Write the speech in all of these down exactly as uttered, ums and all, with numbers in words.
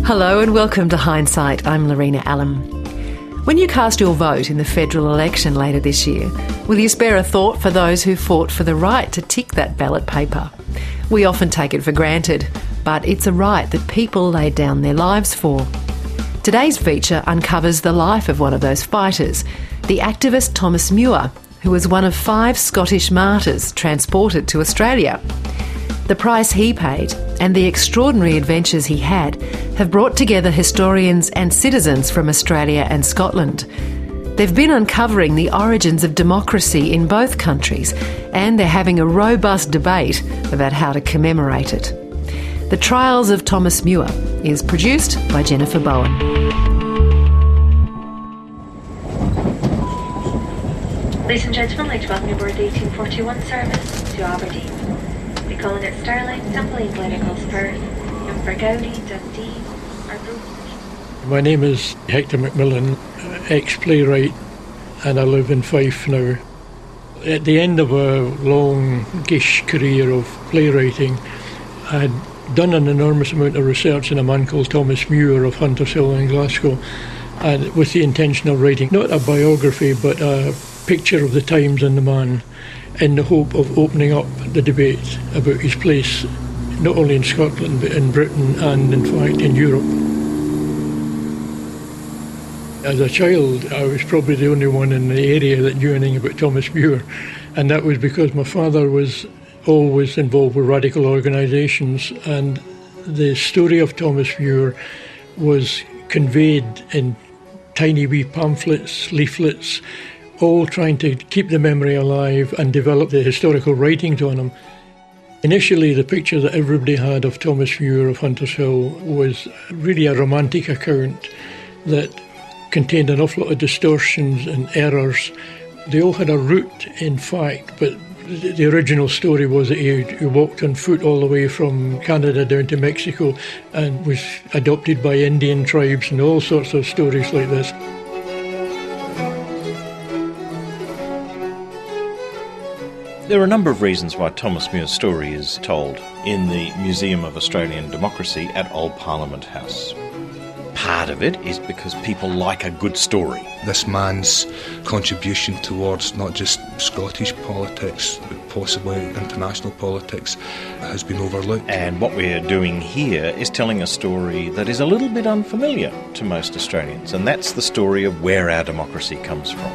Hello and welcome to Hindsight. I'm Lorena Allam. When you cast your vote in the federal election later this year, will you spare a thought for those who fought for the right to tick that ballot paper? We often take it for granted, but it's a right that people laid down their lives for. Today's feature uncovers the life of one of those fighters, the activist Thomas Muir, who was one of five Scottish martyrs transported to Australia. The price he paid and the extraordinary adventures he had have brought together historians and citizens from Australia and Scotland. They've been uncovering the origins of democracy in both countries, and they're having a robust debate about how to commemorate it. The Trials of Thomas Muir is produced by Jennifer Bowen. Ladies and gentlemen, I'd like to welcome you aboard the eighteen forty-one service to Aberdeen. We're calling at Stirling, Dunblane, Gleneagles, Perth, Invergowrie, Dundee, Arbroath. My name is Hector McMillan, ex-playwright, and I live in Fife now. At the end of a longish career of playwriting, I'd done an enormous amount of research on a man called Thomas Muir of Hunters Hill in Glasgow, and with the intention of writing not a biography but a picture of the times and the man, in the hope of opening up the debate about his place not only in Scotland but in Britain and in fact in Europe. As a child, I was probably the only one in the area that knew anything about Thomas Muir, and that was because my father was always involved with radical organisations, and the story of Thomas Muir was conveyed in tiny wee pamphlets, leaflets, all trying to keep the memory alive and develop the historical writings on him. Initially, the picture that everybody had of Thomas Muir of Hunters Hill was really a romantic account that contained an awful lot of distortions and errors. They all had a root, in fact, but the original story was that he, he walked on foot all the way from Canada down to Mexico and was adopted by Indian tribes and all sorts of stories like this. There are a number of reasons why Thomas Muir's story is told in the Museum of Australian Democracy at Old Parliament House. Part of it is because people like a good story. This man's contribution towards not just Scottish politics, but possibly international politics, has been overlooked. And what we're doing here is telling a story that is a little bit unfamiliar to most Australians, and that's the story of where our democracy comes from.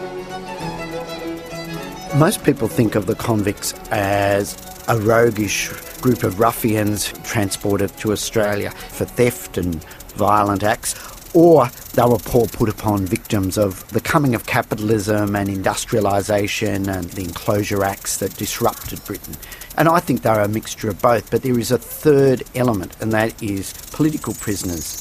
Most people think of the convicts as a roguish group of ruffians transported to Australia for theft and violent acts, or they were poor put-upon victims of the coming of capitalism and industrialisation and the Enclosure Acts that disrupted Britain. And I think they're a mixture of both, but there is a third element, and that is political prisoners.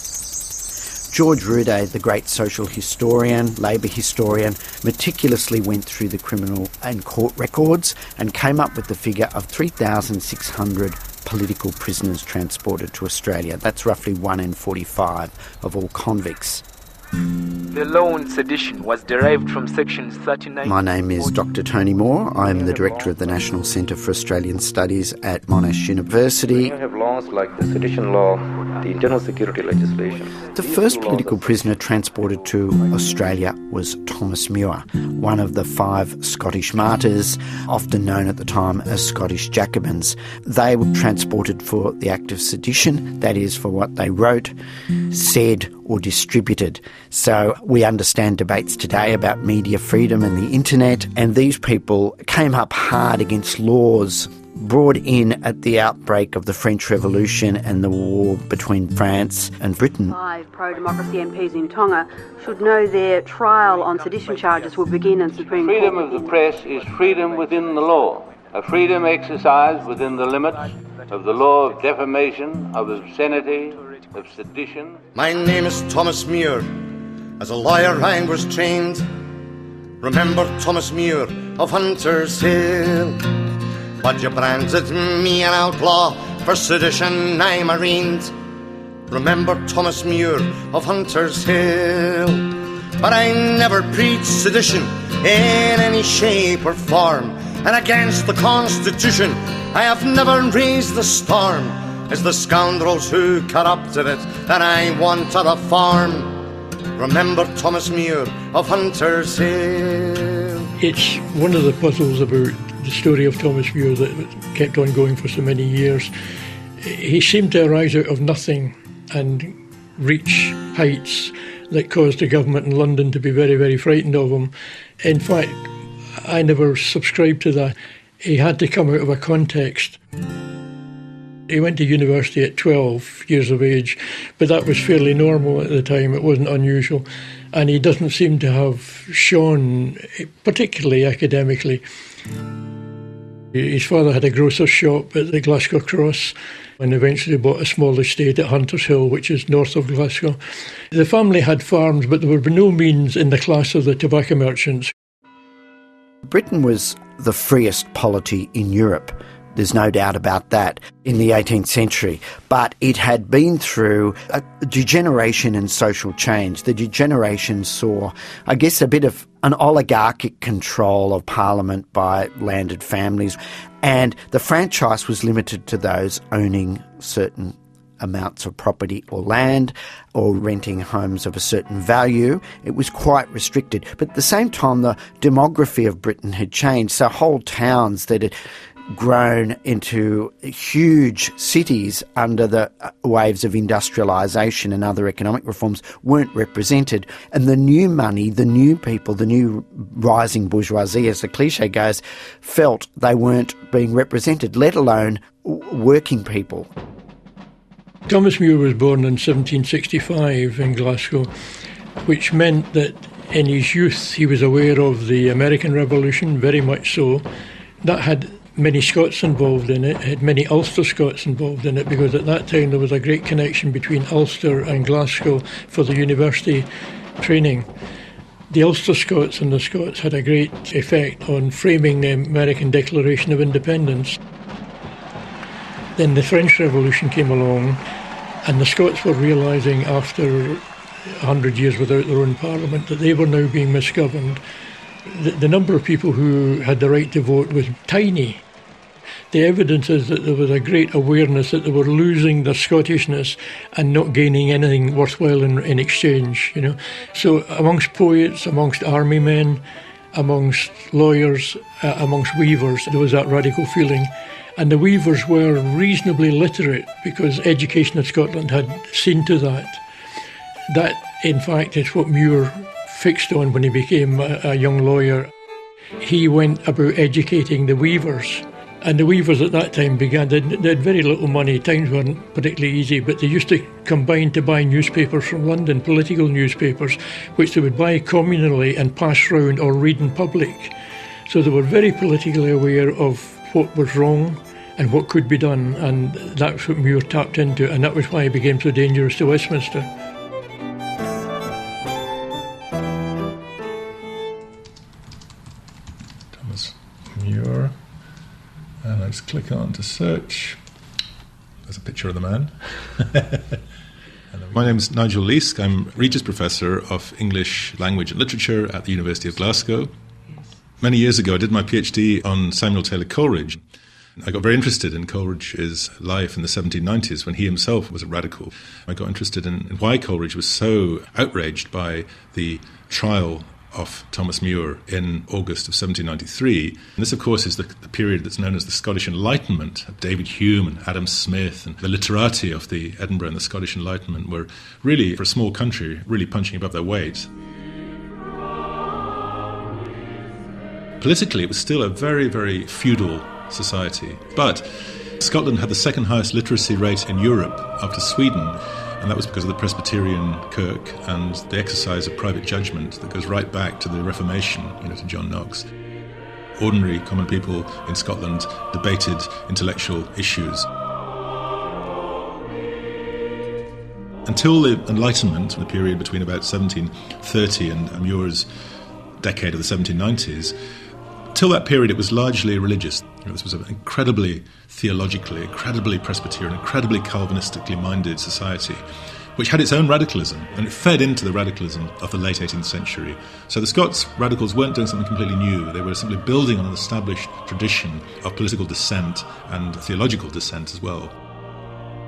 George Roudé, the great social historian, labour historian, meticulously went through the criminal and court records and came up with the figure of three thousand six hundred political prisoners transported to Australia. That's roughly one in forty-five of all convicts. The law on sedition was derived from sections thirty-nine... My name is Doctor Tony Moore. I'm the Director of the National Centre for Australian Studies at Monash University. You have laws like the sedition law, the internal security legislation. The first political prisoner transported to Australia was Thomas Muir, one of the five Scottish martyrs, often known at the time as Scottish Jacobins. They were transported for the act of sedition, that is, for what they wrote, said or distributed. So we understand debates today about media freedom and the internet, and these people came up hard against laws brought in at the outbreak of the French Revolution and the war between France and Britain. Five pro-democracy M Ps in Tonga should know their trial on sedition charges will begin in Supreme Court. Freedom of the press is freedom within the law, a freedom exercised within the limits of the law of defamation, of obscenity, of sedition. My name is Thomas Muir. As a lawyer I was trained. Remember Thomas Muir of Hunters Hill. But you branded me an outlaw, for sedition I'm arraigned. Remember Thomas Muir of Hunters Hill. But I never preached sedition in any shape or form, and against the Constitution I have never raised the storm. is the scoundrels who corrupted it, and I want to the farm. Remember Thomas Muir of Hunters Hill. It's one of the puzzles about the story of Thomas Muir that kept on going for so many years. He seemed to arise out of nothing and reach heights that caused the government in London to be very, very frightened of him. In fact, I never subscribed to that. He had to come out of a context. He went to university at twelve years of age, but that was fairly normal at the time. It wasn't unusual. And he doesn't seem to have shone, particularly academically. His father had a grocer's shop at the Glasgow Cross and eventually bought a small estate at Hunters Hill, which is north of Glasgow. The family had farms, but they were by no means in the class of the tobacco merchants. Britain was the freest polity in Europe. There's no doubt about that in the eighteenth century. But it had been through a degeneration in social change. The degeneration saw, I guess, a bit of an oligarchic control of Parliament by landed families, and the franchise was limited to those owning certain amounts of property or land or renting homes of a certain value. It was quite restricted. But at the same time, the demography of Britain had changed. So whole towns that had grown into huge cities under the waves of industrialisation and other economic reforms weren't represented. And the new money, the new people, the new rising bourgeoisie, as the cliche goes, felt they weren't being represented, let alone working people. Thomas Muir was born in seventeen sixty-five in Glasgow, which meant that in his youth he was aware of the American Revolution, very much so. That had many Scots involved in it, had many Ulster Scots involved in it, because at that time there was a great connection between Ulster and Glasgow for the university training. The Ulster Scots and the Scots had a great effect on framing the American Declaration of Independence. Then the French Revolution came along, and the Scots were realising after a hundred years without their own parliament that they were now being misgoverned. The, the number of people who had the right to vote was tiny. The evidence is that there was a great awareness that they were losing their Scottishness and not gaining anything worthwhile in, in exchange, you know. So amongst poets, amongst army men, amongst lawyers, uh, amongst weavers, there was that radical feeling. And the weavers were reasonably literate because education in Scotland had seen to that. That, in fact, is what Muir fixed on when he became a, a young lawyer. He went about educating the weavers. And the weavers at that time began, they, they had very little money, times weren't particularly easy, but they used to combine to buy newspapers from London, political newspapers, which they would buy communally and pass round or read in public. So they were very politically aware of what was wrong and what could be done, and that's what Muir tapped into, and that was why he became so dangerous to Westminster. Thomas Muir. And I just click on to search. There's a picture of the man. My name is Nigel Leask. I'm Regis Professor of English Language and Literature at the University of Glasgow. Many years ago, I did my PhD on Samuel Taylor Coleridge. I got very interested in Coleridge's life in the seventeen nineties when he himself was a radical. I got interested in, in why Coleridge was so outraged by the trial of Thomas Muir in August of seventeen ninety-three. And this, of course, is the, the period that's known as the Scottish Enlightenment. David Hume and Adam Smith and the literati of the Edinburgh and the Scottish Enlightenment were really, for a small country, really punching above their weight. Politically, it was still a very, very feudal society. But Scotland had the second highest literacy rate in Europe after Sweden, and that was because of the Presbyterian Kirk and the exercise of private judgment that goes right back to the Reformation, you know, to John Knox. Ordinary common people in Scotland debated intellectual issues. Until the Enlightenment, the period between about seventeen thirty and Muir's decade of the seventeen nineties, till that period it was largely religious. You know, this was an incredibly theologically, incredibly Presbyterian, incredibly Calvinistically minded society, which had its own radicalism, and it fed into the radicalism of the late eighteenth century. So the Scots radicals weren't doing something completely new. They were simply building on an established tradition of political dissent and theological dissent as well.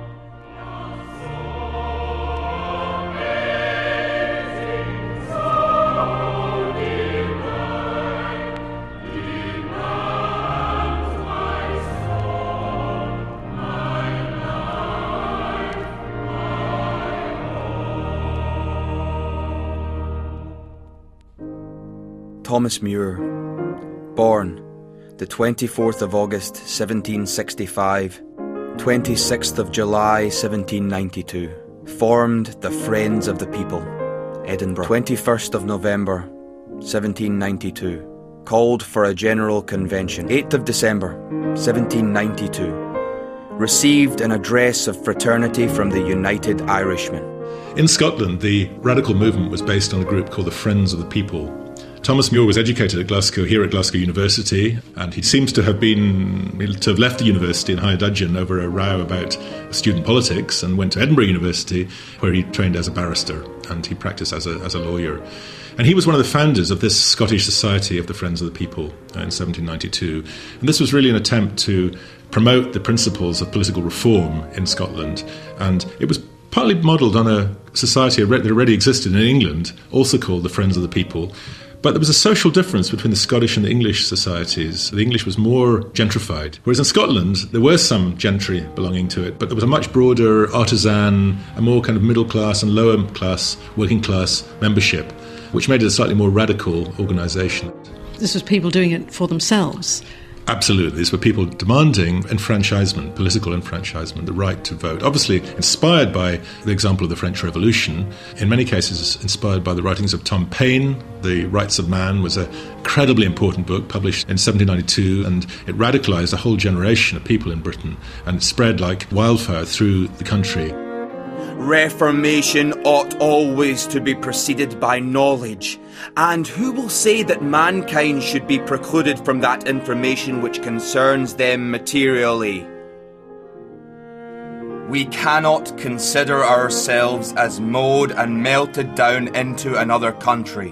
Thomas Muir, born the twenty-fourth of August seventeen sixty-five, twenty-sixth of July seventeen ninety-two, formed the Friends of the People, Edinburgh, twenty-first of November seventeen ninety-two, called for a general convention, eighth of December seventeen ninety-two, received an address of fraternity from the United Irishmen. In Scotland, the radical movement was based on a group called the Friends of the People. Thomas Muir was educated at Glasgow, here at Glasgow University, and he seems to have been to have left the university in higher dudgeon over a row about student politics, and went to Edinburgh University, where he trained as a barrister, and he practiced as a, as a lawyer. And he was one of the founders of this Scottish Society of the Friends of the People uh, in seventeen ninety-two. And this was really an attempt to promote the principles of political reform in Scotland. And it was partly modelled on a society that already existed in England, also called the Friends of the People. But there was a social difference between the Scottish and the English societies. The English was more gentrified, whereas in Scotland there were some gentry belonging to it, but there was a much broader artisan, a more kind of middle class and lower class, working class membership, which made it a slightly more radical organisation. This was people doing it for themselves. Absolutely. These were people demanding enfranchisement, political enfranchisement, the right to vote. Obviously inspired by the example of the French Revolution, in many cases inspired by the writings of Tom Paine. The Rights of Man was an incredibly important book published in seventeen ninety-two, and it radicalised a whole generation of people in Britain, and it spread like wildfire through the country. Reformation ought always to be preceded by knowledge, and who will say that mankind should be precluded from that information which concerns them materially? We cannot consider ourselves as mowed and melted down into another country.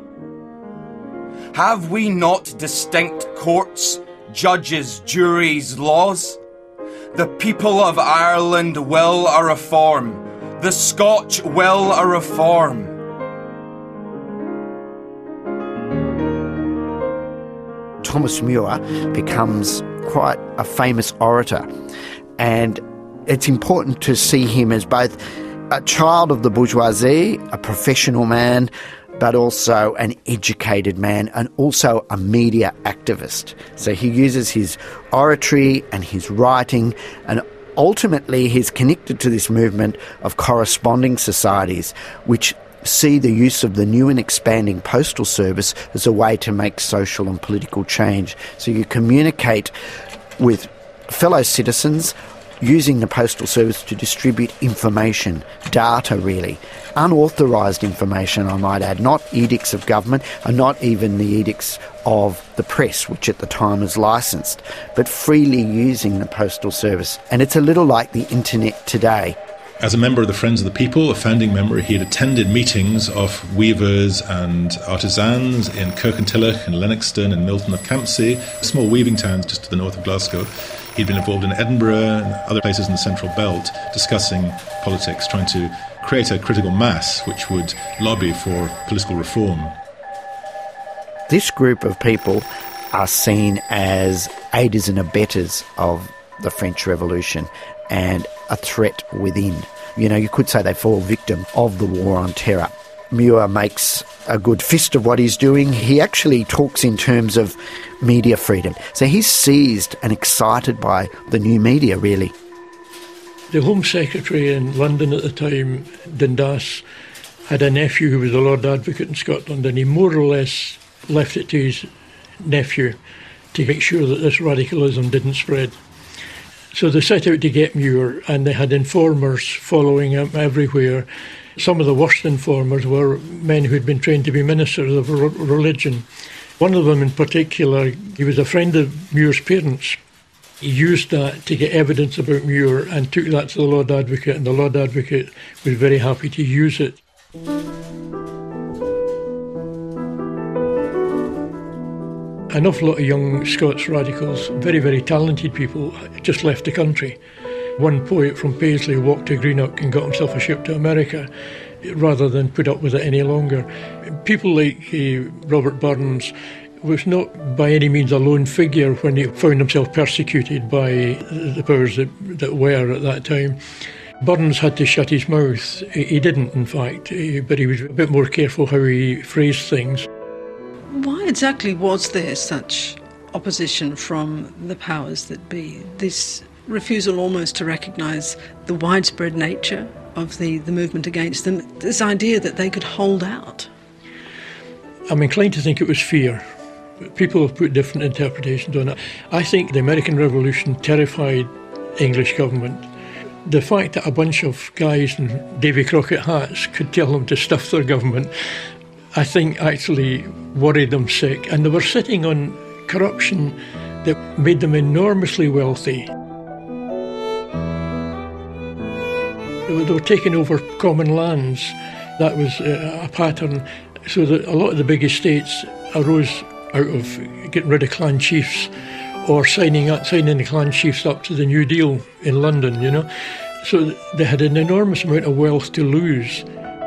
Have we not distinct courts, judges, juries, laws? The people of Ireland will a reform. The Scotch will a reform. Thomas Muir becomes quite a famous orator, and it's important to see him as both a child of the bourgeoisie, a professional man, but also an educated man and also a media activist. So he uses his oratory and his writing, and ultimately he's connected to this movement of corresponding societies which see the use of the new and expanding postal service as a way to make social and political change. So you communicate with fellow citizens using the postal service to distribute information, data really, unauthorised information I might add, not edicts of government and not even the edicts of the press, which at the time was licensed, but freely using the postal service. And it's a little like the internet today. As a member of the Friends of the People, a founding member, he had attended meetings of weavers and artisans in Kirkintilloch and Lennoxton and Milton of Campsie, small weaving towns just to the north of Glasgow. He'd been involved in Edinburgh and other places in the Central Belt discussing politics, trying to create a critical mass which would lobby for political reform. This group of people are seen as aiders and abettors of the French Revolution and a threat within. You know, you could say they fall victim of the war on terror. Muir makes a good fist of what he's doing. He actually talks in terms of media freedom. So he's seized and excited by the new media, really. The Home Secretary in London at the time, Dundas, had a nephew who was a Lord Advocate in Scotland, and he more or less left it to his nephew to make sure that this radicalism didn't spread. So they set out to get Muir, and they had informers following him everywhere. Some of the worst informers were men who had been trained to be ministers of religion. One of them in particular, he was a friend of Muir's parents. He used that to get evidence about Muir and took that to the Lord Advocate, and the Lord Advocate was very happy to use it. An awful lot of young Scots radicals, very, very talented people, just left the country. One poet from Paisley walked to Greenock and got himself a ship to America rather than put up with it any longer. People like uh, Robert Burns was not by any means a lone figure when he found himself persecuted by the powers that, that were at that time. Burns had to shut his mouth. He didn't, in fact, but he was a bit more careful how he phrased things. Why exactly was there such opposition from the powers that be? This refusal almost to recognise the widespread nature of the, the movement against them, this idea that they could hold out. I'm inclined to think it was fear. People have put different interpretations on it. I think the American Revolution terrified English government. The fact that a bunch of guys in Davy Crockett hats could tell them to stuff their government, I think actually worried them sick. And they were sitting on corruption that made them enormously wealthy. They were taking over common lands. That was a pattern. So that a lot of the big estates arose out of getting rid of clan chiefs or signing up, signing the clan chiefs up to the New Deal in London, you know. So they had an enormous amount of wealth to lose.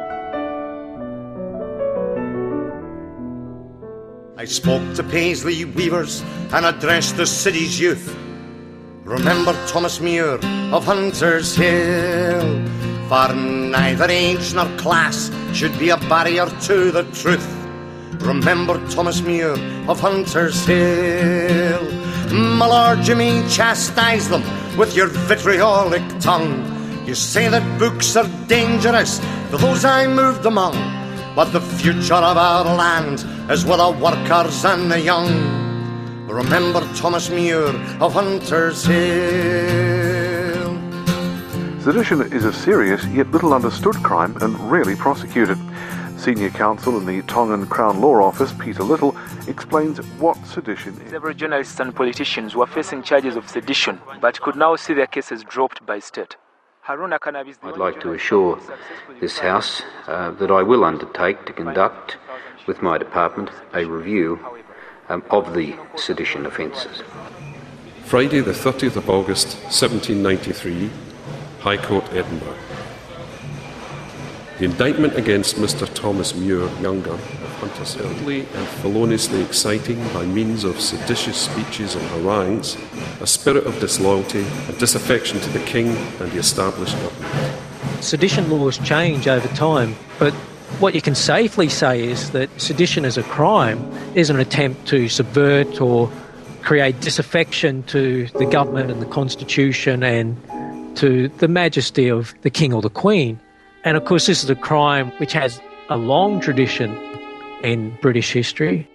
I spoke to Paisley weavers and addressed the city's youth. Remember Thomas Muir of Hunters Hill, for neither age nor class should be a barrier to the truth. Remember Thomas Muir of Hunters Hill. My lord, you may chastise them with your vitriolic tongue. You say that books are dangerous to those I moved among, but the future of our land is with the workers and the young. Remember Thomas Muir of Hunters Hill. Sedition is a serious yet little understood crime and rarely prosecuted. Senior counsel in the Tongan Crown Law Office, Peter Little, explains what sedition is. Several journalists and politicians were facing charges of sedition, but could now see their cases dropped by state. I'd like to assure this House uh, that I will undertake to conduct, with my department, a review um, of the sedition offences. Friday the thirtieth of August seventeen ninety-three, High Court, Edinburgh. The indictment against Mister Thomas Muir, Younger, of Hunters Hill, and feloniously exciting by means of seditious speeches and harangues a spirit of disloyalty and disaffection to the King and the established government. Sedition laws change over time, but what you can safely say is that sedition as a crime is an attempt to subvert or create disaffection to the government and the Constitution and to the majesty of the King or the Queen. And of course this is a crime which has a long tradition in British history.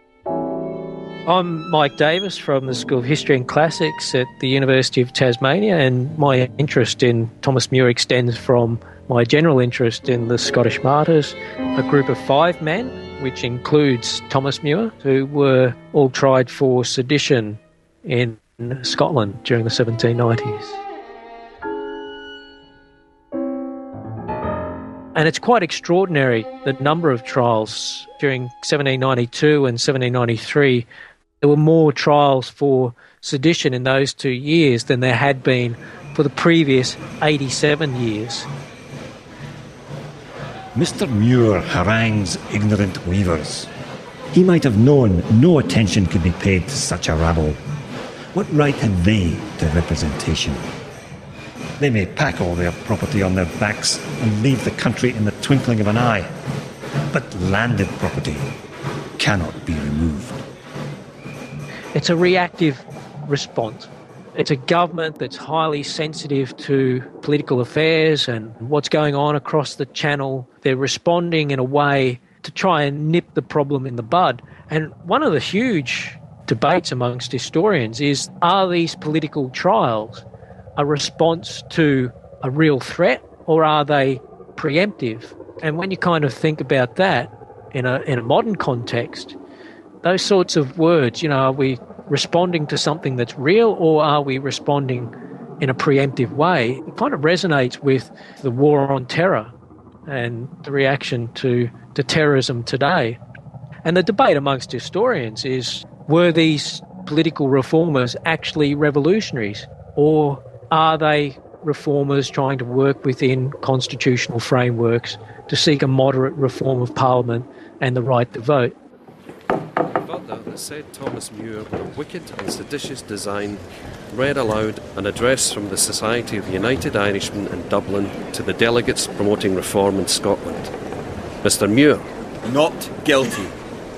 I'm Mike Davis from the School of History and Classics at the University of Tasmania, and my interest in Thomas Muir extends from my general interest in the Scottish Martyrs, a group of five men, which includes Thomas Muir, who were all tried for sedition in Scotland during the seventeen nineties. And it's quite extraordinary, the number of trials. During seventeen ninety-two and seventeen ninety-three, there were more trials for sedition in those two years than there had been for the previous eighty-seven years. Mister Muir harangues ignorant weavers. He might have known no attention could be paid to such a rabble. What right had they to representation? They may pack all their property on their backs and leave the country in the twinkling of an eye, but landed property cannot be removed. It's a reactive response. It's a government that's highly sensitive to political affairs and what's going on across the channel. They're responding in a way to try and nip the problem in the bud. And one of the huge debates amongst historians is, are these political trials a response to a real threat, or are they preemptive? And when you kind of think about that in a in a modern context, those sorts of words, you know, are we responding to something that's real, or are we responding in a preemptive way? It kind of resonates with the war on terror and the reaction to, to terrorism today. And the debate amongst historians is, were these political reformers actually revolutionaries, or are they reformers trying to work within constitutional frameworks to seek a moderate reform of Parliament and the right to vote? Further, the said Thomas Muir, with a wicked and seditious design, read aloud an address from the Society of United Irishmen in Dublin to the delegates promoting reform in Scotland. Mister Muir. Not guilty.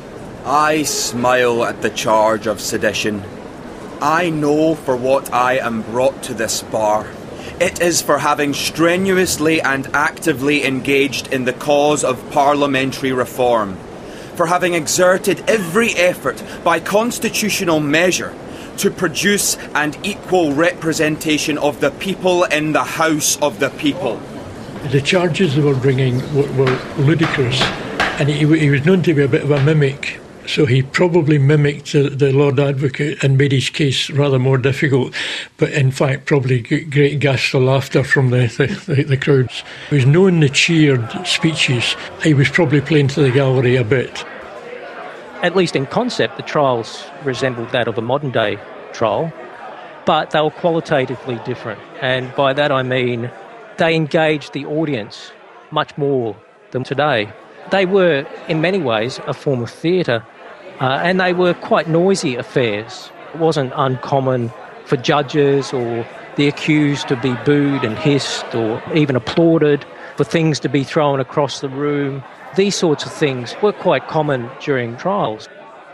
I smile at the charge of sedition. I know for what I am brought to this bar. It is for having strenuously and actively engaged in the cause of parliamentary reform, for having exerted every effort by constitutional measure to produce an equal representation of the people in the House of the People. The charges they were bringing were, were ludicrous, and he, he was known to be a bit of a mimic. So he probably mimicked the, the Lord Advocate and made his case rather more difficult, but in fact probably great gasps of laughter from the, the, the, the crowds. He was known the cheered speeches. He was probably playing to the gallery a bit. At least in concept, the trials resembled that of a modern-day trial, but they were qualitatively different. And by that I mean they engaged the audience much more than today. They were, in many ways, a form of theatre. Uh, and they were quite noisy affairs. It wasn't uncommon for judges or the accused to be booed and hissed or even applauded, for things to be thrown across the room. These sorts of things were quite common during trials.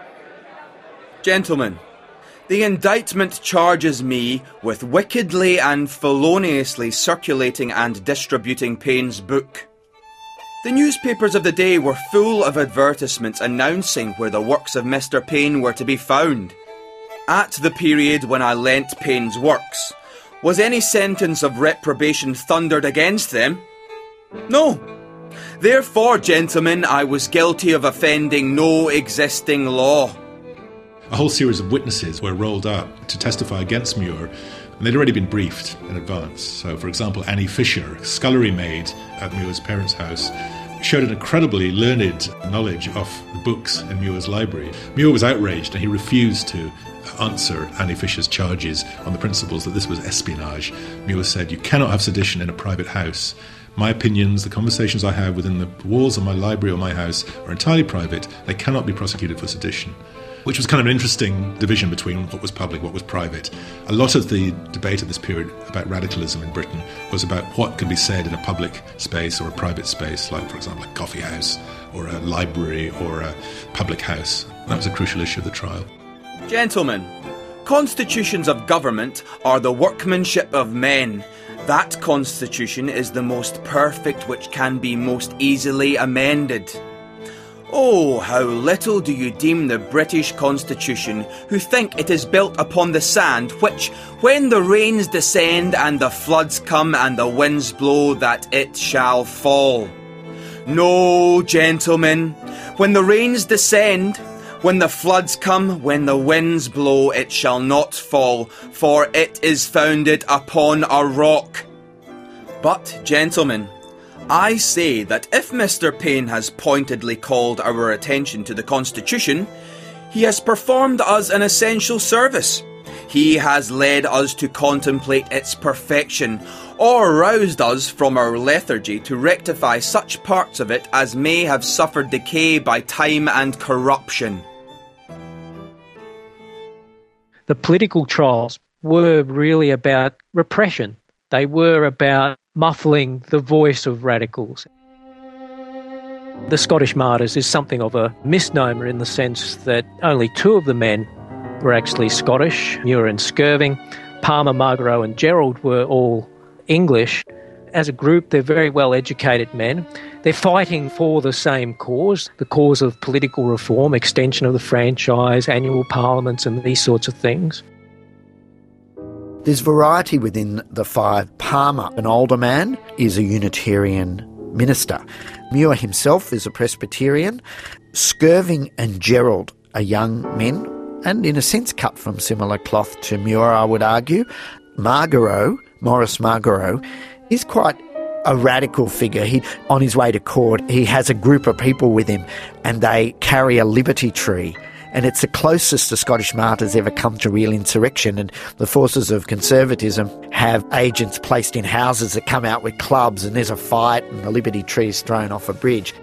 Gentlemen, the indictment charges me with wickedly and feloniously circulating and distributing Payne's book. The newspapers of the day were full of advertisements announcing where the works of Mister Payne were to be found. At the period when I lent Payne's works, was any sentence of reprobation thundered against them? No. Therefore, gentlemen, I was guilty of offending no existing law. A whole series of witnesses were rolled up to testify against Muir, and they'd already been briefed in advance. So, for example, Annie Fisher, scullery maid at Muir's parents' house, showed an incredibly learned knowledge of the books in Muir's library. Muir was outraged and he refused to answer Annie Fisher's charges on the principles that this was espionage. Muir said, "You cannot have sedition in a private house. My opinions, the conversations I have within the walls of my library or my house are entirely private. They cannot be prosecuted for sedition." Which was kind of an interesting division between what was public, what was private. A lot of the debate at this period about radicalism in Britain was about what could be said in a public space or a private space, like, for example, a coffee house or a library or a public house. That was a crucial issue of the trial. Gentlemen, constitutions of government are the workmanship of men. That constitution is the most perfect which can be most easily amended. Oh, how little do you deem the British Constitution, who think it is built upon the sand, which, when the rains descend and the floods come and the winds blow, that it shall fall. No, gentlemen, when the rains descend, when the floods come, when the winds blow, it shall not fall, for it is founded upon a rock. But, gentlemen, I say that if Mister Payne has pointedly called our attention to the Constitution, he has performed us an essential service. He has led us to contemplate its perfection, or roused us from our lethargy to rectify such parts of it as may have suffered decay by time and corruption. The political trials were really about repression. They were about muffling the voice of radicals. The Scottish martyrs is something of a misnomer in the sense that only two of the men were actually Scottish, Muir and Skirving. Palmer, Margaret and Gerald were all English. As a group, they're very well-educated men. They're fighting for the same cause, the cause of political reform, extension of the franchise, annual parliaments and these sorts of things. There's variety within the five. Palmer, an older man, is a Unitarian minister. Muir himself is a Presbyterian. Skirving and Gerald are young men, and in a sense cut from similar cloth to Muir, I would argue. Margaret, Maurice Margaret, is quite a radical figure. He, on his way to court, he has a group of people with him, and they carry a liberty tree. And it's the closest the Scottish martyrs ever come to real insurrection. And the forces of conservatism have agents placed in houses that come out with clubs, and there's a fight and the liberty tree is thrown off a bridge.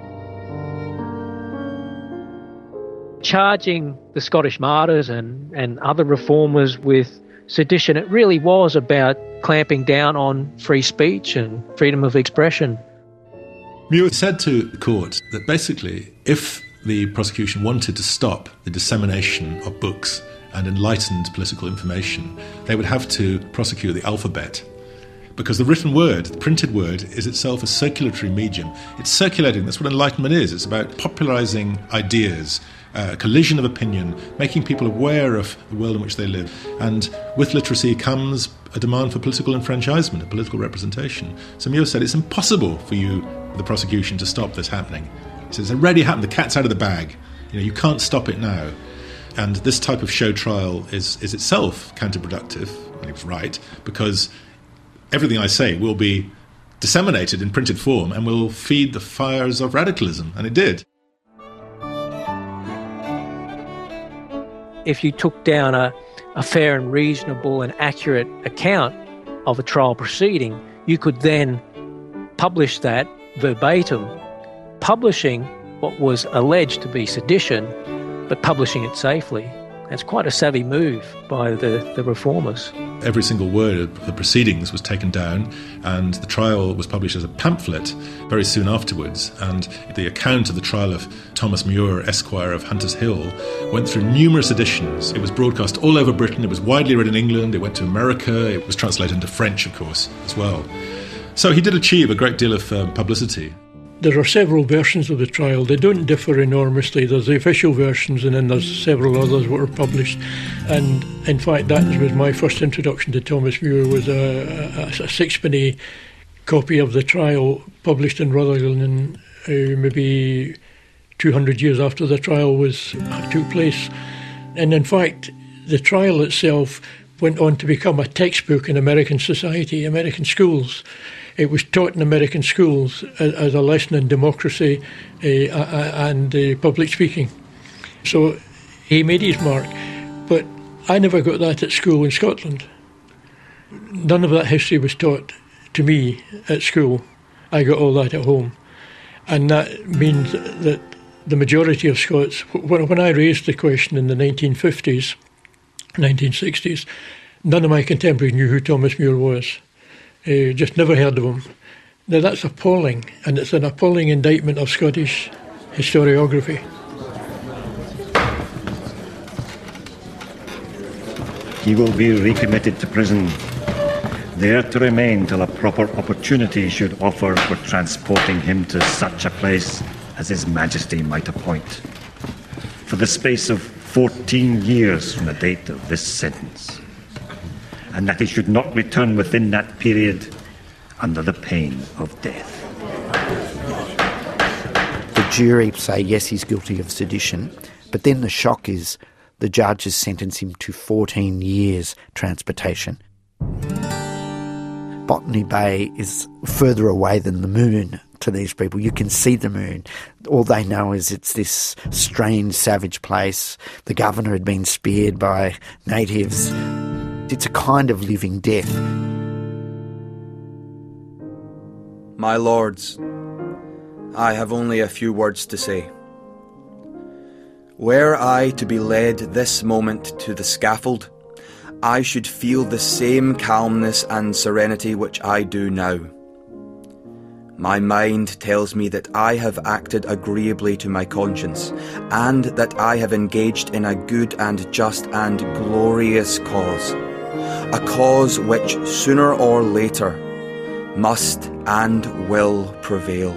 Charging the Scottish martyrs and, and other reformers with sedition, it really was about clamping down on free speech and freedom of expression. Muir said to the court that basically if the prosecution wanted to stop the dissemination of books and enlightened political information, they would have to prosecute the alphabet. Because the written word, the printed word, is itself a circulatory medium. It's circulating. That's what enlightenment is. It's about popularising ideas, a collision of opinion, making people aware of the world in which they live. And with literacy comes a demand for political enfranchisement, a political representation. So Muir said it's impossible for you, the prosecution, to stop this happening. He said it's already happened. The cat's out of the bag. You know, you can't stop it now. And this type of show trial is, is itself counterproductive. And he was right, because everything I say will be disseminated in printed form and will feed the fires of radicalism, and it did. If you took down a, a fair and reasonable and accurate account of a trial proceeding, you could then publish that verbatim, publishing what was alleged to be sedition, but publishing it safely. That's quite a savvy move by the, the reformers. Every single word of the proceedings was taken down, and the trial was published as a pamphlet very soon afterwards. And the account of the trial of Thomas Muir, Esquire of Hunters Hill, went through numerous editions. It was broadcast all over Britain. It was widely read in England. It went to America. It was translated into French, of course, as well. So he did achieve a great deal of um, publicity. There are several versions of the trial. They don't differ enormously. There's the official versions, and then there's several others that were published. And in fact, that was my first introduction to Thomas Muir, was a, a, a sixpenny copy of the trial published in Rutherglen, uh, maybe two hundred years after the trial was took place. And in fact, the trial itself went on to become a textbook in American society, American schools. It was taught in American schools as, as a lesson in democracy uh, and uh, public speaking. So he made his mark. But I never got that at school in Scotland. None of that history was taught to me at school. I got all that at home. And that means that the majority of Scots, when I raised the question in the nineteen fifties, nineteen sixties, none of my contemporaries knew who Thomas Muir was. Uh, just never heard of him. Now that's appalling, and it's an appalling indictment of Scottish historiography. He will be recommitted to prison, there to remain till a proper opportunity should offer for transporting him to such a place as His Majesty might appoint, for the space of fourteen years from the date of this sentence, and that he should not return within that period under the pain of death. The jury say, yes, he's guilty of sedition, but then the shock is the judge has sentenced him to fourteen years transportation. Botany Bay is further away than the moon to these people. You can see the moon. All they know is it's this strange, savage place. The governor had been speared by natives. It's a kind of living death. My lords, I have only a few words to say. Were I to be led this moment to the scaffold, I should feel the same calmness and serenity which I do now. My mind tells me that I have acted agreeably to my conscience, and that I have engaged in a good and just and glorious cause. A cause which, sooner or later, must and will prevail.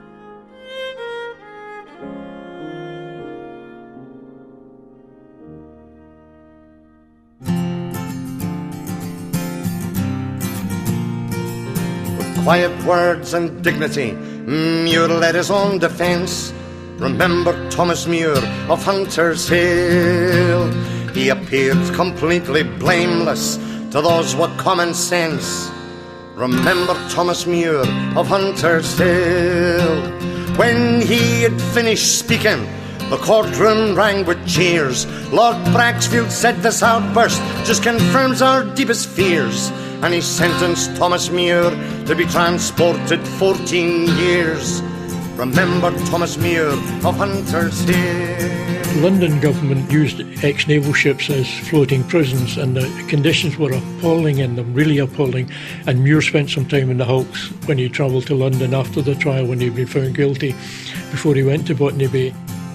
With quiet words and dignity, Muir led his own defence. Remember Thomas Muir of Hunters Hill. He appeared completely blameless to those with common sense. Remember Thomas Muir of Hunters Hill. When he had finished speaking, the courtroom rang with cheers. Lord Braxfield said this outburst just confirms our deepest fears, and he sentenced Thomas Muir to be transported fourteen years. Remember Thomas Muir of Hunters Hill. London government used ex-naval ships as floating prisons, and the conditions were appalling in them, really appalling. And Muir spent some time in the hulks when he travelled to London after the trial, when he'd been found guilty, before he went to Botany Bay.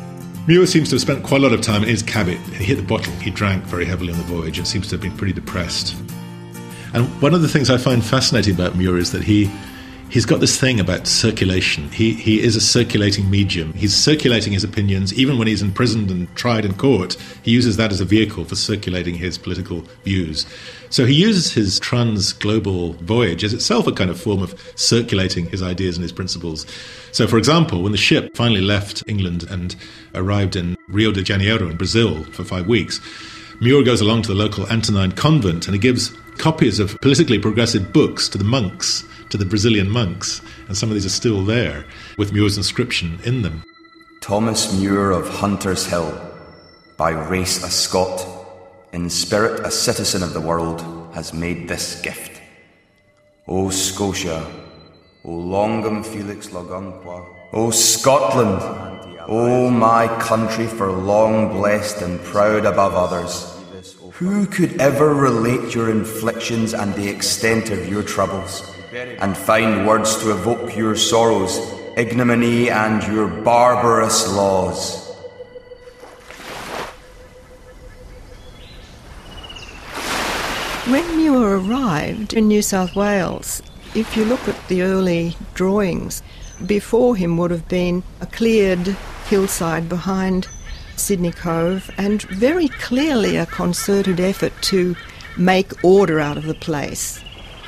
Muir seems to have spent quite a lot of time in his cabin. He hit the bottle. He drank very heavily on the voyage and seems to have been pretty depressed. And one of the things I find fascinating about Muir is that he he's got this thing about circulation. He he is a circulating medium. He's circulating his opinions. Even when he's imprisoned and tried in court, he uses that as a vehicle for circulating his political views. So he uses his trans-global voyage as itself a kind of form of circulating his ideas and his principles. So, for example, when the ship finally left England and arrived in Rio de Janeiro in Brazil for five weeks, Muir goes along to the local Antonine convent and he gives copies of politically progressive books to the monks, to the Brazilian monks, and some of these are still there, with Muir's inscription in them. Thomas Muir of Hunters Hill, by race a Scot, in spirit a citizen of the world, has made this gift. O Scotia, O longum felix logunqua, O Scotland, O my country for long blessed and proud above others, who could ever relate your inflictions and the extent of your troubles, and find words to evoke your sorrows, ignominy, and your barbarous laws? When Muir arrived in New South Wales, if you look at the early drawings, before him would have been a cleared hillside behind Sydney Cove, and very clearly a concerted effort to make order out of the place.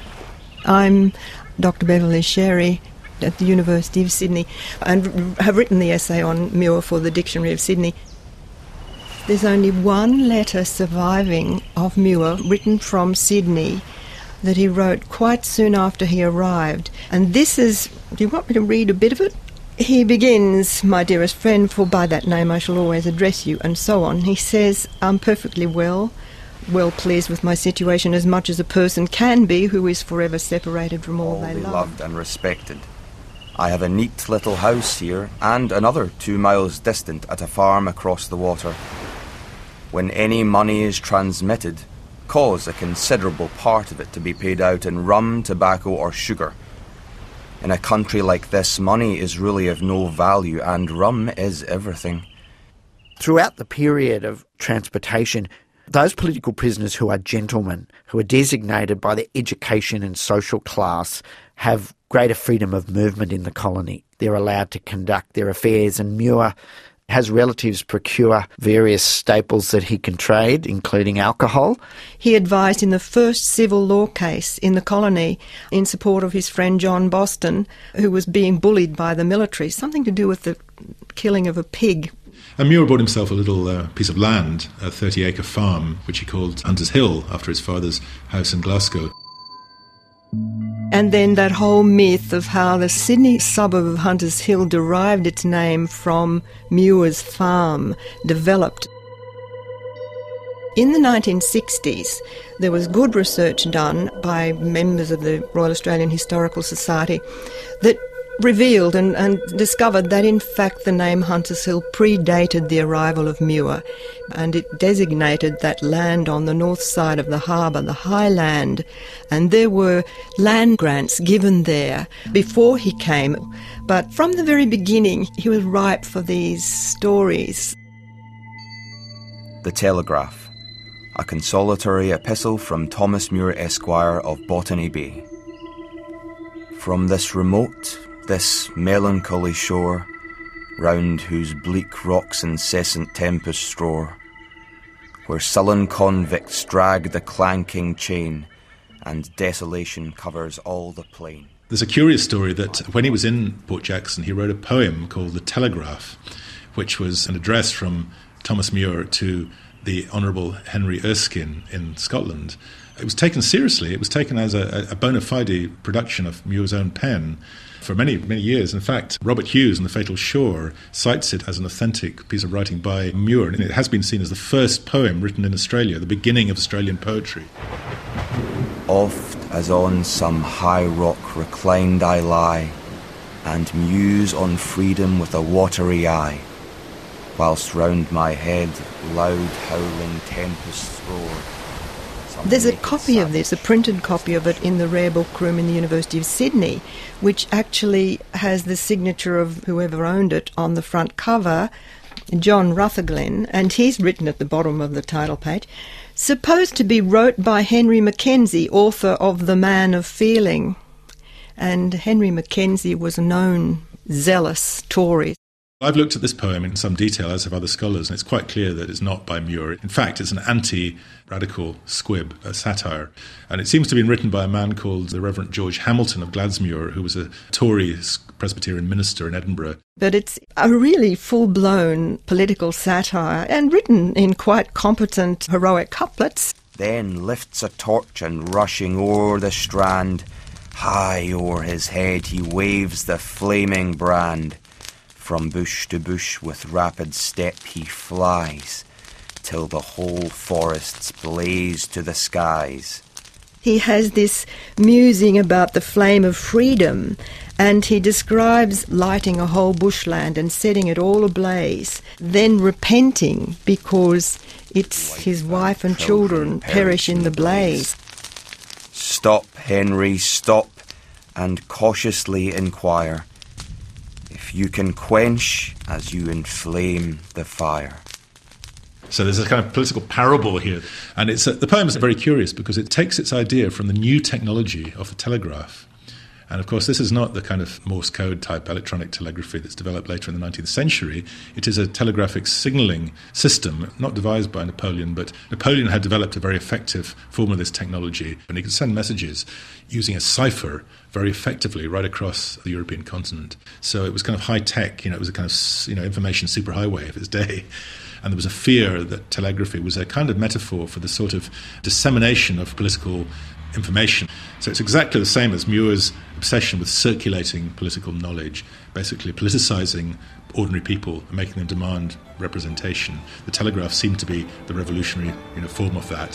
I'm Doctor Beverly Sherry at the University of Sydney and have written the essay on Muir for the Dictionary of Sydney. There's only one letter surviving of Muir, written from Sydney, that he wrote quite soon after he arrived. And this is, do you want me to read a bit of it? He begins, "My dearest friend, for by that name I shall always address you," and so on. He says, "I'm perfectly well, well pleased with my situation as much as a person can be who is forever separated from all, all they love. loved and respected. I have a neat little house here, and another two miles distant at a farm across the water. When any money is transmitted, cause a considerable part of it to be paid out in rum, tobacco or sugar. In a country like this, money is really of no value, and rum is everything." Throughout the period of transportation, those political prisoners who are gentlemen, who are designated by their education and social class, have greater freedom of movement in the colony. They're allowed to conduct their affairs, and Muir has relatives procure various staples that he can trade, including alcohol. He advised in the first civil law case in the colony in support of his friend John Boston, who was being bullied by the military, something to do with the killing of a pig. And Muir bought himself a little uh, piece of land, a thirty-acre farm, which he called Hunters Hill, after his father's house in Glasgow. And then that whole myth of how the Sydney suburb of Hunters Hill derived its name from Muir's farm developed. In the nineteen sixties, there was good research done by members of the Royal Australian Historical Society that revealed and, and discovered that in fact the name Hunters Hill predated the arrival of Muir, and it designated that land on the north side of the harbour, the High Land, and there were land grants given there before he came. But from the very beginning he was ripe for these stories. The Telegraph, a consolatory epistle from Thomas Muir Esquire of Botany Bay. From this remote, this melancholy shore, round whose bleak rocks incessant tempests roar, where sullen convicts drag the clanking chain, and desolation covers all the plain. There's a curious story that when he was in Port Jackson, he wrote a poem called The Telegraph, which was an address from Thomas Muir to the Honourable Henry Erskine in Scotland. It was taken seriously. It was taken as a, a bona fide production of Muir's own pen for many, many years. In fact, Robert Hughes in The Fatal Shore cites it as an authentic piece of writing by Muir, and it has been seen as the first poem written in Australia, the beginning of Australian poetry. Oft as on some high rock reclined I lie, and muse on freedom with a watery eye, whilst round my head loud howling tempests roar. There's a copy of this, a printed copy of it in the Rare Book Room in the University of Sydney, which actually has the signature of whoever owned it on the front cover, John Rutherglen, and he's written at the bottom of the title page, supposed to be wrote by Henry Mackenzie, author of The Man of Feeling. And Henry Mackenzie was a known zealous Tory. I've looked at this poem in some detail, as have other scholars, and it's quite clear that it's not by Muir. In fact, it's an anti-radical squib, a satire. And it seems to have been written by a man called the Reverend George Hamilton of Gladsmuir, who was a Tory Presbyterian minister in Edinburgh. But it's a really full-blown political satire, and written in quite competent, heroic couplets. Then lifts a torch and rushing o'er the strand, high o'er his head he waves the flaming brand. From bush to bush with rapid step he flies, till the whole forests blaze to the skies. He has this musing about the flame of freedom, and he describes lighting a whole bushland and setting it all ablaze, then repenting because it's his wife and children perish in the blaze. Stop, Henry, stop, and cautiously inquire if you can quench as you inflame the fire. So there's a kind of political parable here. And it's uh, the poem is very curious because it takes its idea from the new technology of the telegraph. And of course, this is not the kind of Morse code type electronic telegraphy that's developed later in the nineteenth century. It is a telegraphic signalling system, not devised by Napoleon, but Napoleon had developed a very effective form of this technology, and he could send messages using a cipher very effectively right across the European continent. So it was kind of high tech, you know, it was a kind of, you know, information superhighway of its day. And there was a fear that telegraphy was a kind of metaphor for the sort of dissemination of political information. So it's exactly the same as Muir's obsession with circulating political knowledge, basically politicising ordinary people and making them demand representation. The telegraph seemed to be the revolutionary, you know, form of that.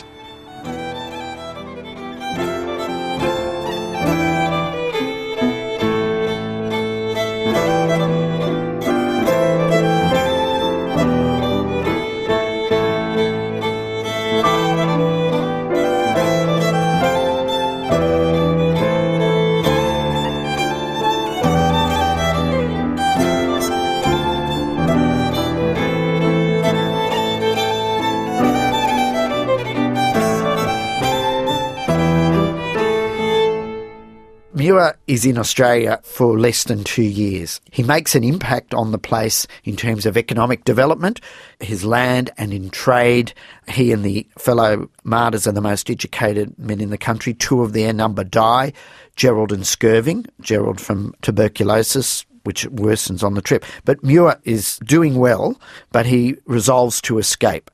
Muir is in Australia for less than two years. He makes an impact on the place in terms of economic development, his land and in trade. He and the fellow martyrs are the most educated men in the country. Two of their number die, Gerald and Skirving, Gerald from tuberculosis, which worsens on the trip. But Muir is doing well, but he resolves to escape.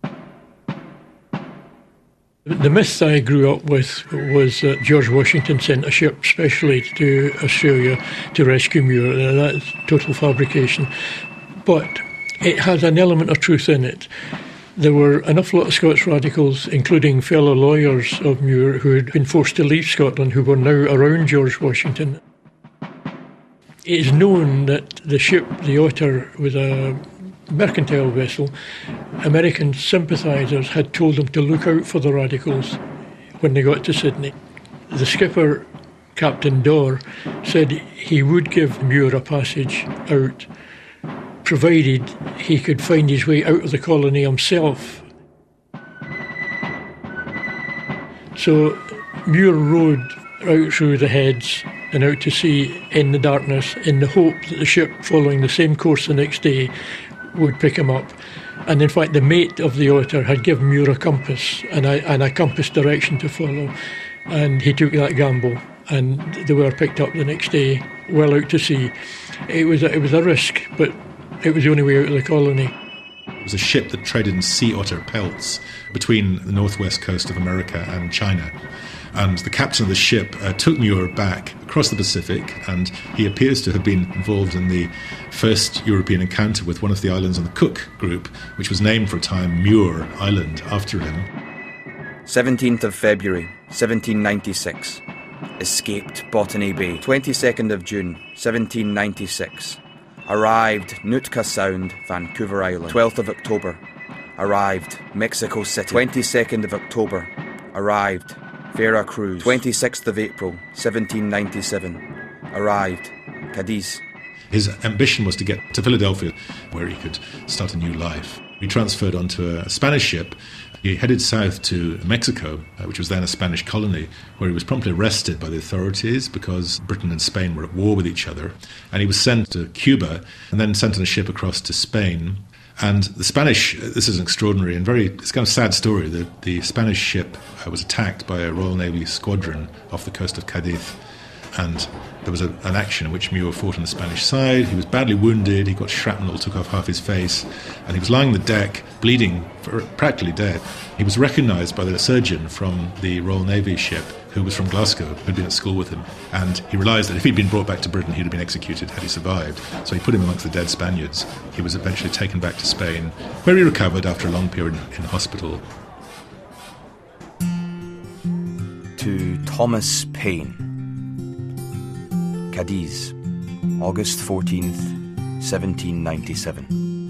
The myth I grew up with was that George Washington sent a ship specially to Australia to rescue Muir. Now, that's total fabrication. But it has an element of truth in it. There were an awful lot of Scots radicals, including fellow lawyers of Muir, who had been forced to leave Scotland, who were now around George Washington. It is known that the ship, the Otter, was a mercantile vessel. American sympathisers had told them to look out for the radicals when they got to Sydney. The skipper, Captain Dorr, said he would give Muir a passage out, provided he could find his way out of the colony himself. So Muir rowed out through the heads and out to sea in the darkness in the hope that the ship, following the same course the next day, would pick him up. And in fact, the mate of the Otter had given Muir a compass and a, and a compass direction to follow. And he took that gamble, and they were picked up the next day, well out to sea. It was a, it was a risk, but it was the only way out of the colony. It was a ship that traded in sea otter pelts between the northwest coast of America and China. And the captain of the ship uh, took Muir back across the Pacific, and he appears to have been involved in the first European encounter with one of the islands on the Cook Group, which was named for a time Muir Island after him. seventeenth of February, seventeen ninety-six. Escaped Botany Bay. twenty-second of June, seventeen ninety-six. Arrived Nootka Sound, Vancouver Island. twelfth of October. Arrived Mexico City. twenty-second of October. Arrived Veracruz. twenty-sixth of April, seventeen ninety-seven. Arrived Cadiz. His ambition was to get to Philadelphia, where he could start a new life. He transferred onto a Spanish ship. He headed south to Mexico, uh, which was then a Spanish colony, where he was promptly arrested by the authorities because Britain and Spain were at war with each other. And he was sent to Cuba and then sent on a ship across to Spain. And the Spanish, this is an extraordinary and very, it's kind of sad story. The, the Spanish ship uh, was attacked by a Royal Navy squadron off the coast of Cadiz. And there was a, an action in which Muir fought on the Spanish side. He was badly wounded. He got shrapnel, took off half his face, and he was lying on the deck, bleeding, practically dead. He was recognised by the surgeon from the Royal Navy ship, who was from Glasgow, who had been at school with him. And he realised that if he'd been brought back to Britain, he'd have been executed had he survived. So he put him amongst the dead Spaniards. He was eventually taken back to Spain, where he recovered after a long period in hospital. To Thomas Paine. Cadiz, August fourteenth, seventeen ninety-seven.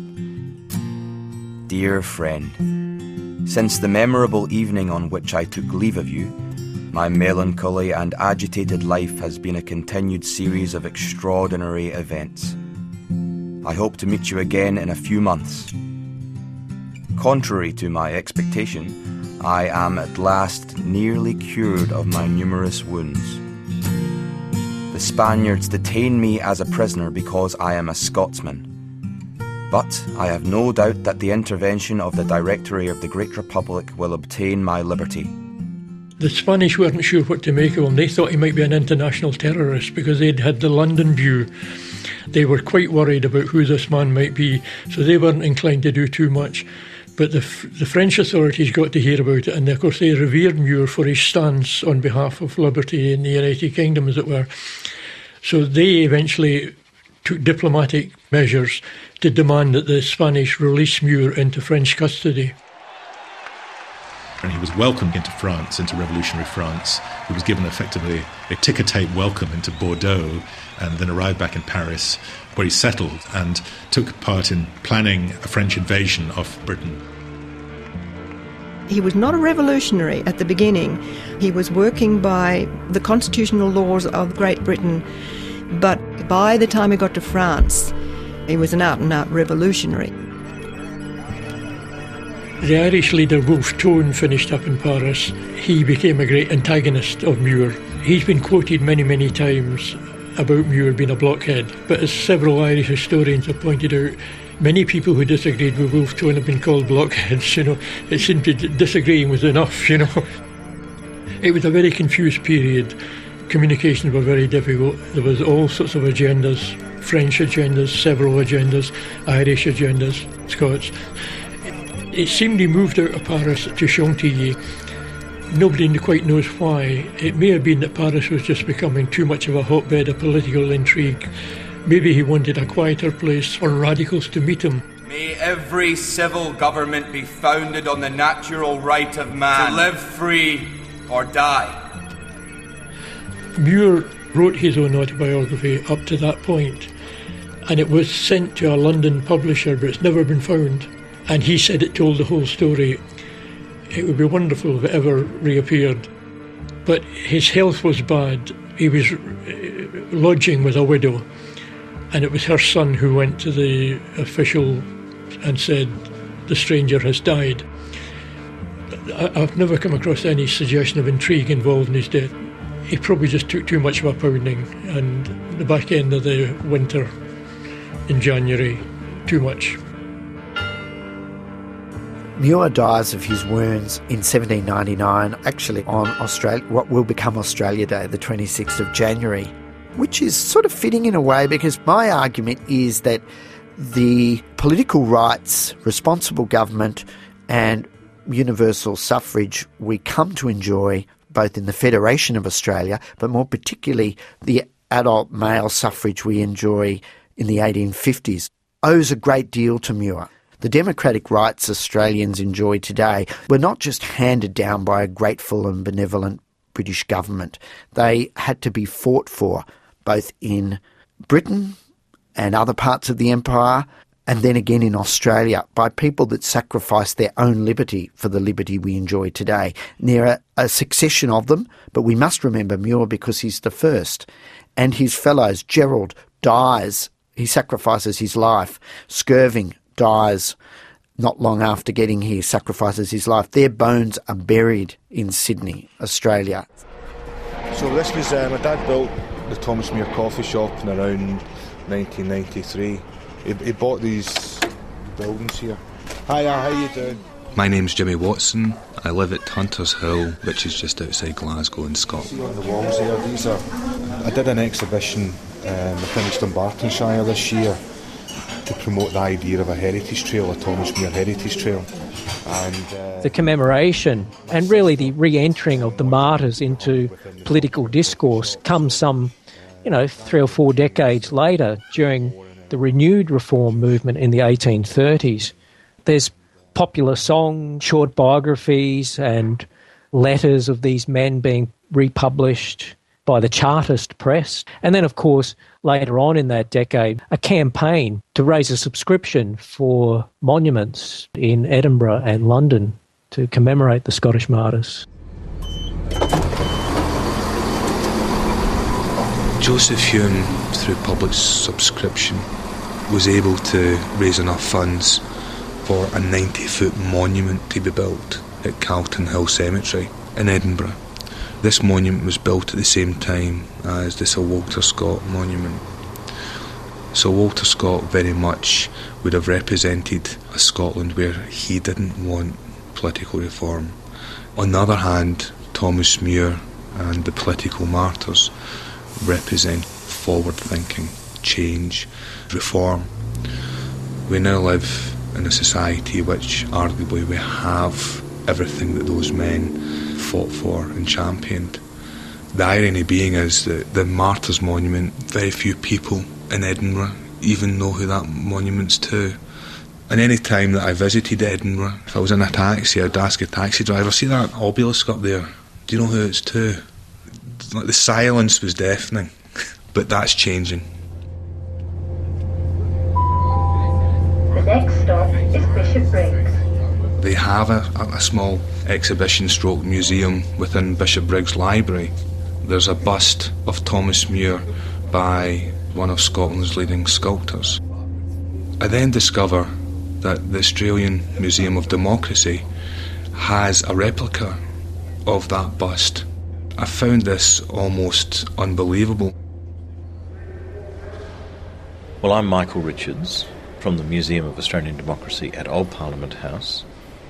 Dear friend, since the memorable evening on which I took leave of you, my melancholy and agitated life has been a continued series of extraordinary events. I hope to meet you again in a few months. Contrary to my expectation, I am at last nearly cured of my numerous wounds. The Spaniards detain me as a prisoner because I am a Scotsman. But I have no doubt that the intervention of the Directory of the Great Republic will obtain my liberty. The Spanish weren't sure what to make of him. They thought he might be an international terrorist because they'd had the London view. They were quite worried about who this man might be, so they weren't inclined to do too much. But the, the French authorities got to hear about it, and of course they revered Muir for his stance on behalf of liberty in the United Kingdom, as it were. So they eventually took diplomatic measures to demand that the Spanish release Muir into French custody. And he was welcomed into France, into revolutionary France. He was given effectively a ticker-tape welcome into Bordeaux, and then arrived back in Paris, where he settled and took part in planning a French invasion of Britain. He was not a revolutionary at the beginning. He was working by the constitutional laws of Great Britain, but by the time he got to France, he was an out-and-out revolutionary. The Irish leader Wolfe Tone finished up in Paris. He became a great antagonist of Muir. He's been quoted many, many times about Muir being a blockhead, but as several Irish historians have pointed out, many people who disagreed with Wolfe Tone have been called blockheads. You know, it seemed to disagreeing was enough. You know, it was a very confused period. Communications were very difficult. There was all sorts of agendas: French agendas, several agendas, Irish agendas, Scots. It seemed he moved out of Paris to Chantilly. Nobody quite knows why. It may have been that Paris was just becoming too much of a hotbed of political intrigue. Maybe he wanted a quieter place for radicals to meet him. May every civil government be founded on the natural right of man to live free or die. Muir wrote his own autobiography up to that point, and it was sent to a London publisher, but it's never been found. And he said it told the whole story. It would be wonderful if it ever reappeared. But his health was bad. He was lodging with a widow, and it was her son who went to the official and said, "The stranger has died." I've never come across any suggestion of intrigue involved in his death. He probably just took too much of a pounding, and the back end of the winter in January, too much. Muir dies of his wounds in seventeen ninety-nine, actually on Australia, what will become Australia Day, the twenty-sixth of January, which is sort of fitting in a way because my argument is that the political rights, responsible government and universal suffrage we come to enjoy both in the Federation of Australia, but more particularly the adult male suffrage we enjoy in the eighteen fifties, owes a great deal to Muir. The democratic rights Australians enjoy today were not just handed down by a grateful and benevolent British government. They had to be fought for, both in Britain and other parts of the empire, and then again in Australia, by people that sacrificed their own liberty for the liberty we enjoy today. And there are a succession of them, but we must remember Muir because he's the first. And his fellows, Gerald, dies. He sacrifices his life. Skirving dies not long after getting here, sacrifices his life. Their bones are buried in Sydney, Australia. So this was, uh, my dad built the Thomas Muir coffee shop in around nineteen ninety-three. He, he bought these buildings here. Hiya, how you doing? My name's Jimmy Watson. I live at Hunters Hill, which is just outside Glasgow in Scotland. See on the walls there, these are... I did an exhibition um, I finished in Bartonshire this year to promote the idea of a heritage trail, a Thomas Muir heritage trail. And uh, the commemoration and really the re-entering of the martyrs into political discourse comes some, you know, three or four decades later during the renewed reform movement in the eighteen thirties. There's popular songs, short biographies and letters of these men being republished by the Chartist press. And then, of course, later on in that decade, a campaign to raise a subscription for monuments in Edinburgh and London to commemorate the Scottish martyrs. Joseph Hume, through public subscription, was able to raise enough funds for a ninety-foot monument to be built at Calton Hill Cemetery in Edinburgh. This monument was built at the same time as the Sir Walter Scott monument. Sir Walter Scott very much would have represented a Scotland where he didn't want political reform. On the other hand, Thomas Muir and the political martyrs represent forward-thinking, change, reform. We now live in a society which arguably we have everything that those men fought for and championed. The irony being is that the Martyrs Monument, very few people in Edinburgh even know who that monument's to. And any time that I visited Edinburgh, if I was in a taxi, I'd ask a taxi driver, see that obelisk up there? Do you know who it's to? Like, the silence was deafening, but that's changing. The next stop is Bishopbriggs. They have a, a small exhibition stroke museum within Bishopbriggs Library. There's a bust of Thomas Muir by one of Scotland's leading sculptors. I then discover that the Australian Museum of Democracy has a replica of that bust. I found this almost unbelievable. Well, I'm Michael Richards from the Museum of Australian Democracy at Old Parliament House,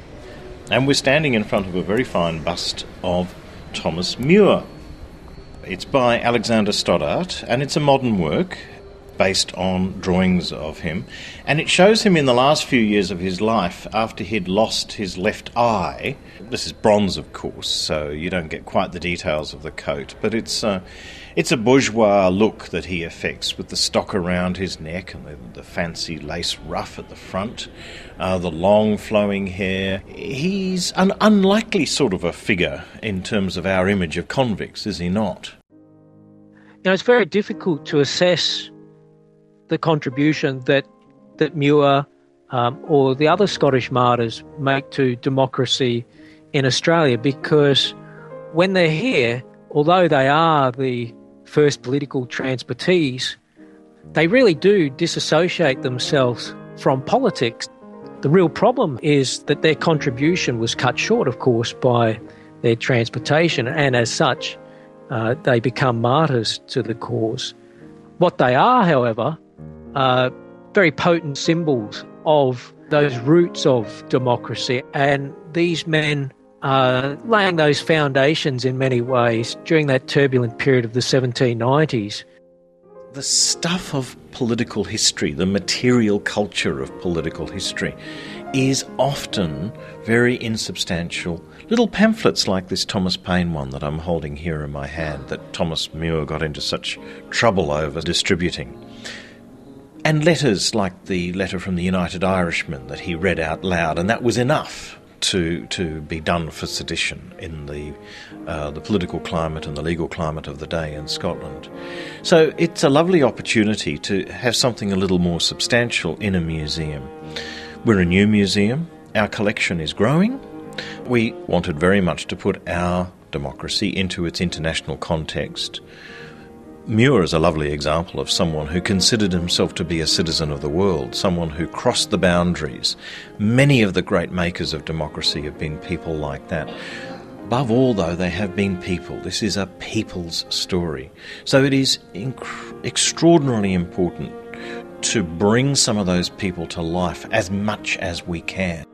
and we're standing in front of a very fine bust of Thomas Muir. It's by Alexander Stoddart, and it's a modern work based on drawings of him, and it shows him in the last few years of his life after he'd lost his left eye. This is bronze, of course, so you don't get quite the details of the coat, but it's uh, it's a bourgeois look that he affects, with the stock around his neck and the, the fancy lace ruff at the front, uh, the long flowing hair. He's an unlikely sort of a figure in terms of our image of convicts, is he not? Now, it's very difficult to assess the contribution that that Muir um, or the other Scottish martyrs make to democracy in Australia, because when they're here, although they are the first political transportees, they really do disassociate themselves from politics. The real problem is that their contribution was cut short, of course, by their transportation, and as such, uh, they become martyrs to the cause. What they are, however, are very potent symbols of those roots of democracy, and these men are laying those foundations in many ways during that turbulent period of the seventeen nineties. The stuff of political history, the material culture of political history, is often very insubstantial. Little pamphlets like this Thomas Paine one that I'm holding here in my hand, that Thomas Muir got into such trouble over distributing. And letters like the letter from the United Irishmen that he read out loud, and that was enough to to be done for sedition in the uh, the political climate and the legal climate of the day in Scotland. So it's a lovely opportunity to have something a little more substantial in a museum. We're a new museum. Our collection is growing. We wanted very much to put our democracy into its international context. Muir is a lovely example of someone who considered himself to be a citizen of the world, someone who crossed the boundaries. Many of the great makers of democracy have been people like that. Above all, though, they have been people. This is a people's story. So it is inc- extraordinarily important to bring some of those people to life as much as we can.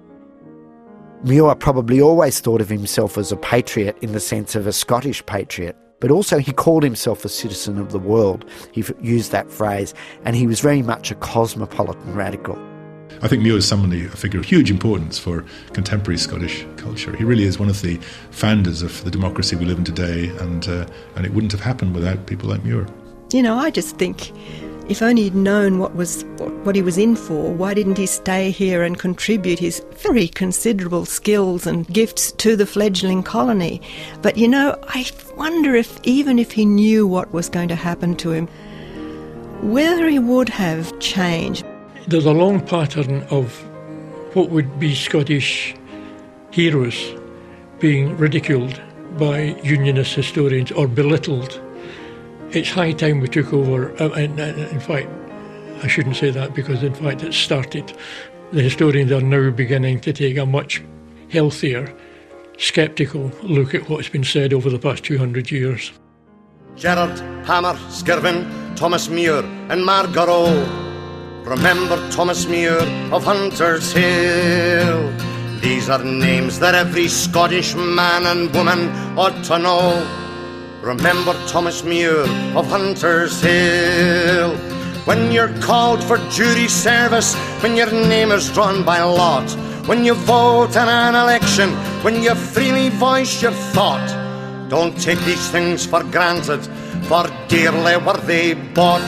Muir probably always thought of himself as a patriot in the sense of a Scottish patriot, but also he called himself a citizen of the world. He used that phrase, and he was very much a cosmopolitan radical. I think Muir is somebody, a figure of huge importance for contemporary Scottish culture. He really is one of the founders of the democracy we live in today, and uh, and it wouldn't have happened without people like Muir. You know, I just think if only he'd known what was what he was in for, why didn't he stay here and contribute his very considerable skills and gifts to the fledgling colony? But, you know, I wonder if even if he knew what was going to happen to him, whether he would have changed. There's a long pattern of what would be Scottish heroes being ridiculed by Unionist historians or belittled. It's high time we took over. Uh, and, uh, in fact, I shouldn't say that because, in fact, it started. The historians are now beginning to take a much healthier, sceptical look at what's been said over the past two hundred years. Gerard, Hammer, Skirvin, Thomas Muir and Margaret. Remember Thomas Muir of Hunters Hill. These are names that every Scottish man and woman ought to know. Remember Thomas Muir of Hunters Hill. When you're called for jury service, when your name is drawn by lot, when you vote in an election, when you freely voice your thought, don't take these things for granted, for dearly were they bought.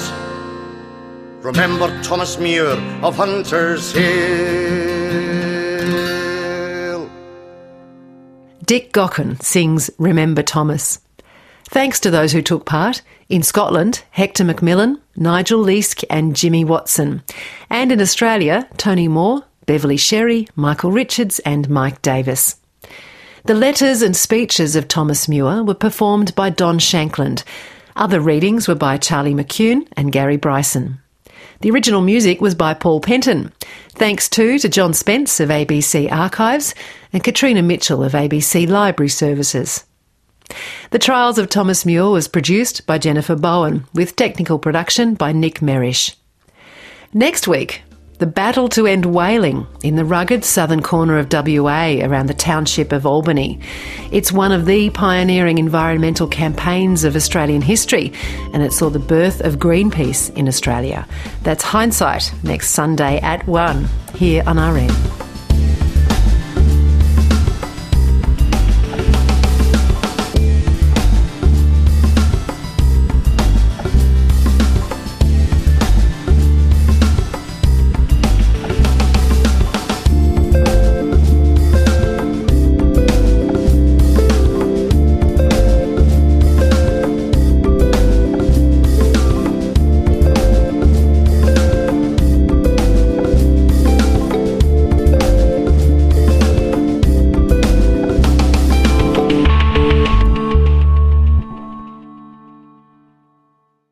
Remember Thomas Muir of Hunters Hill. Dick Gaughan sings Remember Thomas. Thanks to those who took part. In Scotland, Hector Macmillan, Nigel Leask and Jimmy Watson. And in Australia, Tony Moore, Beverly Sherry, Michael Richards and Mike Davis. The letters and speeches of Thomas Muir were performed by Don Shankland. Other readings were by Charlie McCune and Gary Bryson. The original music was by Paul Penton. Thanks too to John Spence of A B C Archives and Katrina Mitchell of A B C Library Services. The Trials of Thomas Muir was produced by Jennifer Bowen, with technical production by Nick Merish. Next week, the battle to end whaling in the rugged southern corner of W A around the township of Albany. It's one of the pioneering environmental campaigns of Australian history, and it saw the birth of Greenpeace in Australia. That's Hindsight, next Sunday at one, here on R N.